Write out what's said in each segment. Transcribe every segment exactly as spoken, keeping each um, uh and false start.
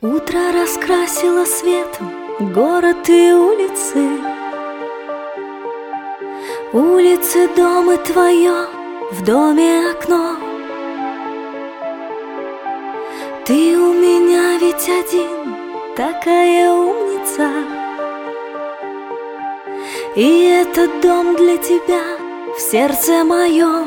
Утро раскрасило светом город и улицы. Улицы, дом и твое, в доме окно. Ты у меня ведь один, такая умница. И этот дом для тебя в сердце моем.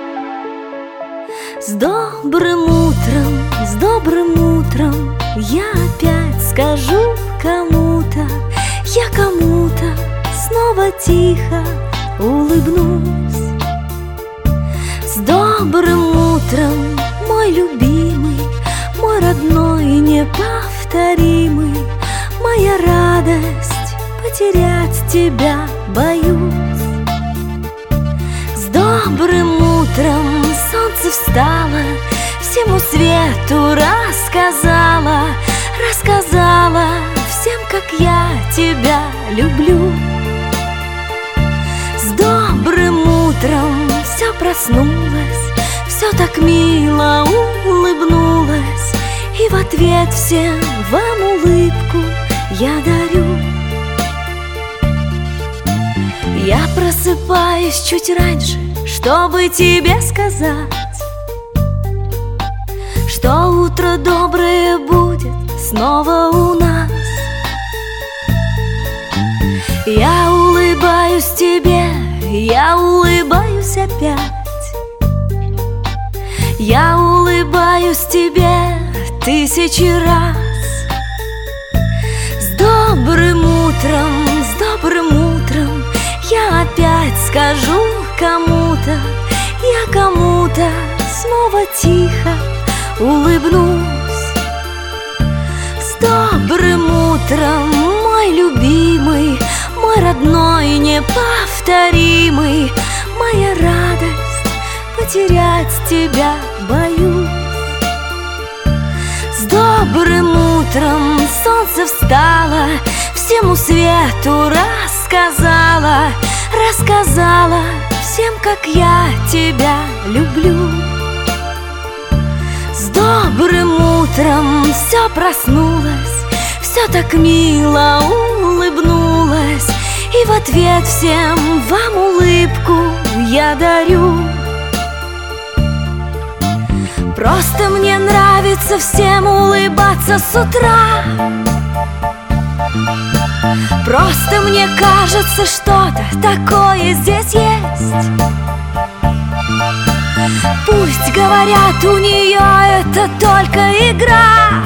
С добрым утром, с добрым утром я опять скажу кому-то, я кому-то снова тихо улыбнусь. С добрым утром, мой любимый, мой родной и неповторимый, моя радость, потерять тебя боюсь. С добрым утром солнце встало, всему свету рассказала, рассказала всем, как я тебя люблю. С добрым утром все проснулось, все так мило улыбнулось, и в ответ всем вам улыбку я дарю. Я просыпаюсь чуть раньше, чтобы тебе сказать, что утро доброе будет снова у нас. Я улыбаюсь тебе, я улыбаюсь опять. Я улыбаюсь тебе тысячи раз. С добрым утром, с добрым утром я опять скажу кому-то, я кому-то снова тихо улыбнусь. С добрым утром, мой любимый, мой родной и неповторимый, моя радость, потерять тебя боюсь. С добрым утром солнце встало, всему свету рассказала, рассказала всем, как я тебя люблю. С добрым утром все проснулось, все так мило улыбнулось, и в ответ всем вам улыбку я дарю. Просто мне нравится всем улыбаться с утра. Просто мне кажется, что-то такое здесь есть. Пусть говорят, у нее это только игра.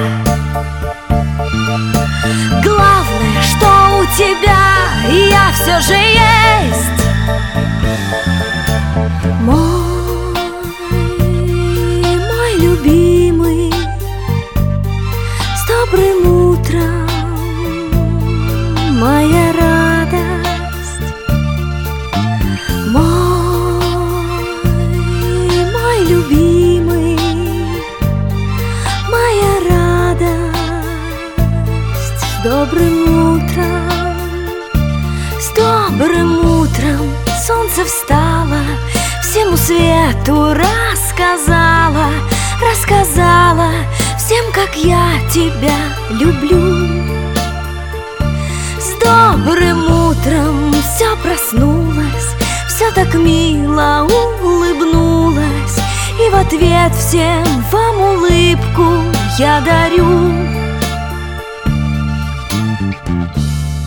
Главное, что у тебя я все же есть. Мой, мой любимый, с добрым утром, моя радость. Мой, мой любимый, моя радость. С добрым утром, с добрым утром солнце встало, всему свету рассказала, рассказала всем, как я тебя люблю. С добрым утром все проснулось, все так мило улыбнулось, и в ответ всем вам улыбку я дарю.